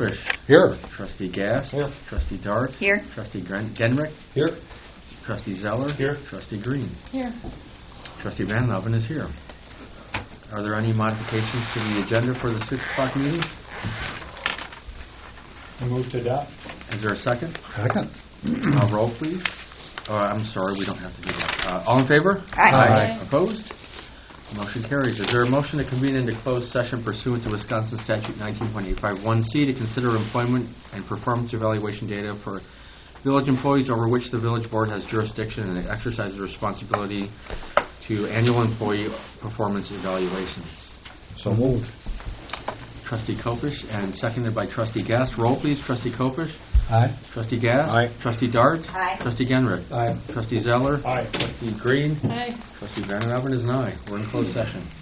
Kopish. Here. Trustee Gass. Here. Trustee Dart. Here. Trustee Genrick. Here. Trustee Zeller. Here. Trustee Green. Here. Trustee Van Alven is here. Are there any modifications to the agenda for the 6 o'clock meeting? I move to adopt. Is there a second? Second. Roll, please. I'm sorry, we don't have to do that. All in favor? Aye. Opposed? Motion carries. Is there a motion to convene into closed session pursuant to Wisconsin Statute 19.851C to consider employment and performance evaluation data for village employees over which the village board has jurisdiction and exercises responsibility to annual employee performance evaluations? So moved. Trustee Kopish and seconded by Trustee Gass. Roll, please. Trustee Kopish. Aye. Trustee Gass. Aye. Trustee Dart. Aye. Trustee Genrick. Aye. Trustee Zeller. Aye. Trustee Green. Aye. Trustee Van Alven is an aye. We're in closed session.